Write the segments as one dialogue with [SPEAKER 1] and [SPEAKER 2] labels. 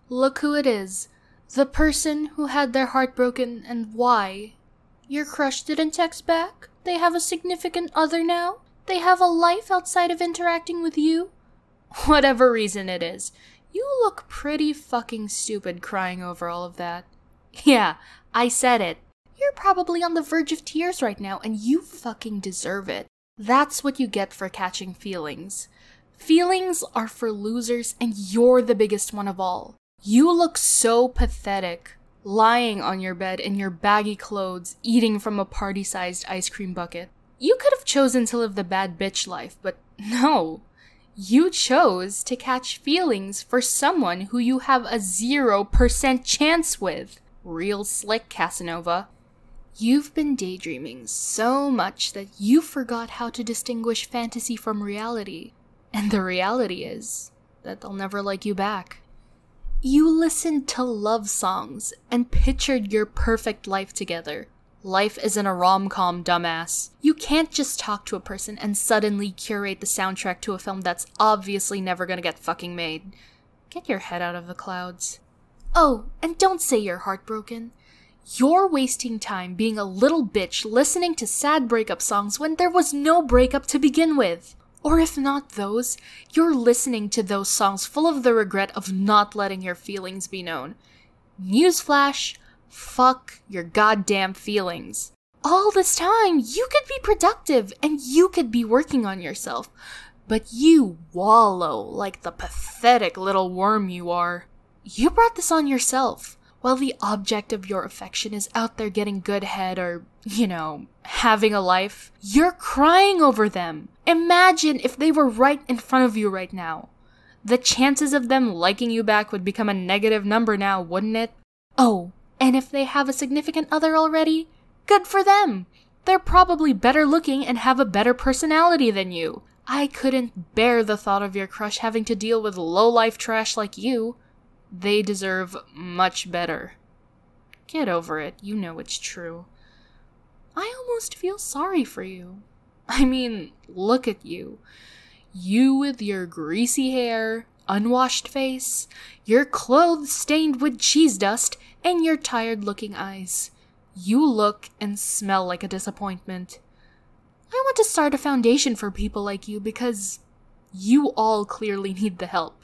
[SPEAKER 1] Look who it is. The person who had their heart broken and why. Your crush didn't text back? They have a significant other now? They have a life outside of interacting with you? Whatever reason it is, you look pretty fucking stupid crying over all of that. Yeah, I said it. You're probably on the verge of tears right now, and you fucking deserve it. That's what you get for catching feelings. Feelings are for losers, and you're the biggest one of all. You look so pathetic, lying on your bed in your baggy clothes, eating from a party-sized ice cream bucket. You could have chosen to live the bad bitch life, but no. You chose to catch feelings for someone who you have a 0% chance with. Real slick, Casanova. You've been daydreaming so much that you forgot how to distinguish fantasy from reality. And the reality is that they'll never like you back. You listened to love songs and pictured your perfect life together. Life isn't a rom-com, dumbass. You can't just talk to a person and suddenly curate the soundtrack to a film that's obviously never gonna get fucking made. Get your head out of the clouds. Oh, and don't say you're heartbroken. You're wasting time being a little bitch listening to sad breakup songs when there was no breakup to begin with. Or if not those, you're listening to those songs full of the regret of not letting your feelings be known. Newsflash, fuck your goddamn feelings. All this time, you could be productive and you could be working on yourself, but you wallow like the pathetic little worm you are. You brought this on yourself. While the object of your affection is out there getting good head or, having a life, you're crying over them. Imagine if they were right in front of you right now. The chances of them liking you back would become a negative number now, wouldn't it? Oh, and if they have a significant other already, good for them. They're probably better looking and have a better personality than you. I couldn't bear the thought of your crush having to deal with low-life trash like you. They deserve much better. Get over it, you know it's true. I almost feel sorry for you. I mean, look at you. You with your greasy hair, unwashed face, your clothes stained with cheese dust, and your tired-looking eyes. You look and smell like a disappointment. I want to start a foundation for people like you because you all clearly need the help.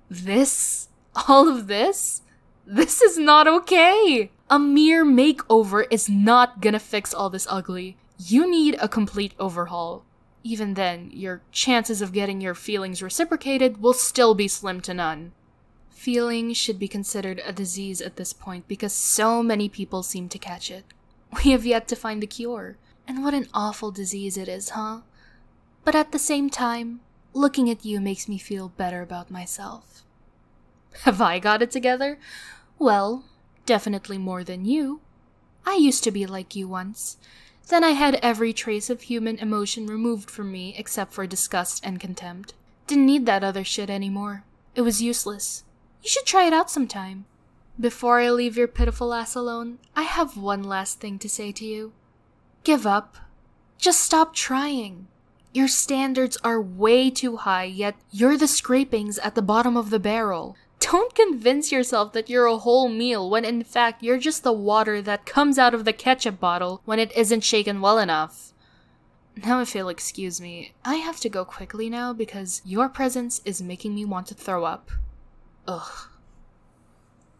[SPEAKER 1] All of this? This is not okay! A mere makeover is not gonna fix all this ugly. You need a complete overhaul. Even then, your chances of getting your feelings reciprocated will still be slim to none. Feelings should be considered a disease at this point because so many people seem to catch it. We have yet to find the cure. And what an awful disease it is, huh? But at the same time, looking at you makes me feel better about myself. Have I got it together? Well, definitely more than you. I used to be like you once. Then I had every trace of human emotion removed from me except for disgust and contempt. Didn't need that other shit anymore. It was useless. You should try it out sometime. Before I leave your pitiful ass alone, I have one last thing to say to you. Give up. Just stop trying. Your standards are way too high, yet you're the scrapings at the bottom of the barrel. Don't convince yourself that you're a whole meal when in fact you're just the water that comes out of the ketchup bottle when it isn't shaken well enough. Now if you'll excuse me, I have to go quickly now because your presence is making me want to throw up. Ugh.